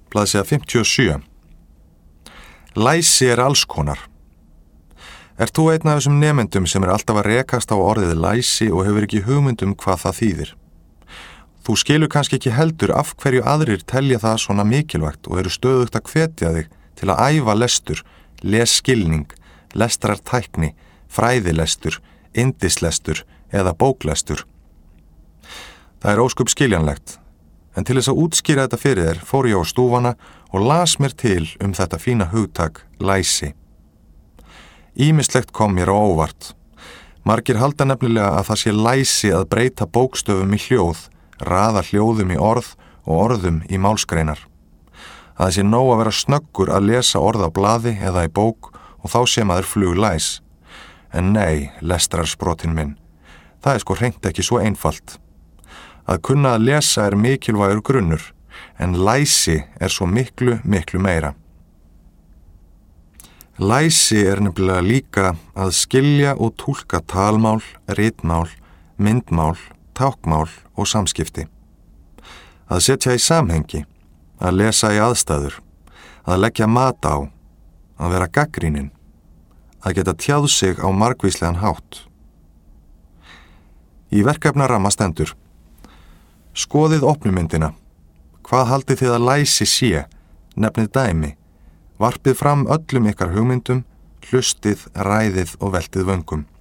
Blaðsíða 57. Læsi alls konar. Ert þú einn af þessum nemendum sem alltaf að rekast á orðið læsi og hefur ekki hugmynd hvað það þýðir? Þú skilur kannski ekki heldur af hverju aðrir telja það svona mikilvægt og eru stöðugt að hvetja þig til að æfa lestur, lesskilning, lestrartækni, fræðilestur, yndislestur eða bóklestur. Það ósköp skiljanlegt. En til þess að útskýra þetta fyrir þér fór ég á stúfana og las mér til þetta fína hugtak læsi. Ýmislegt kom mér á óvart. Margir halda nefnilega að það sé læsi að breyta bókstöfum í hljóð, raða hljóðum í orð og orðum í málsgreinar. Að það sé nóg að vera snöggur að lesa orð á blaði eða í bók og þá sé maður fluglæs. En nei, lestrarsprotinn minn, það sko hreint ekki svo einfalt. Að kunna að lesa mikilvægur grunnur, en læsi svo miklu meira. Læsi nefnilega líka að skilja og túlka talmál, ritmál, myndmál, tákmál og samskipti. Að setja í samhengi, að lesa í aðstæður, að leggja mat á, að vera gagnrýnin, að geta tjáð sig á margvíslegan hátt. Í verkefnaramma stendur: Skoðið opnumyndina. Hvað haldið þið að læsi sé? Nefnið dæmi. Varpið fram öllum ykkar hugmyndum, hlustið, ræðið og veltið vöngum.